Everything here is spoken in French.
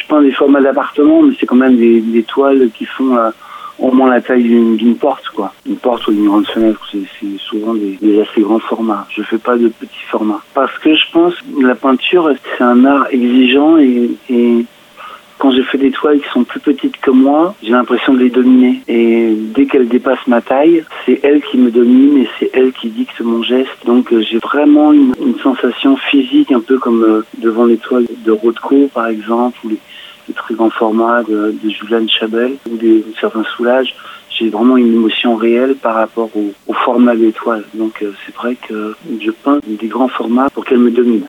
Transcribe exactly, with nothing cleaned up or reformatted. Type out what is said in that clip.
peins des formats d'appartement, mais c'est quand même des, des toiles qui font euh, au moins la taille d'une, d'une porte, quoi. Une porte ou une grande fenêtre, c'est, c'est souvent des, des assez grands formats. Je fais pas de petits formats. Parce que je pense que la peinture, c'est un art exigeant et, et quand je fais des toiles qui sont plus petites que moi, j'ai l'impression de les dominer. Et dès qu'elles dépassent ma taille, c'est elle qui me domine et c'est elle qui dicte mon geste. Donc euh, j'ai vraiment une, une sensation physique, un peu comme euh, devant les toiles de Rothko, par exemple, ou les, les très grands formats de, de Julian Chabel, ou des certains Soulages. J'ai vraiment une émotion réelle par rapport au, au format des toiles. Donc euh, c'est vrai que je peins des grands formats pour qu'elles me dominent.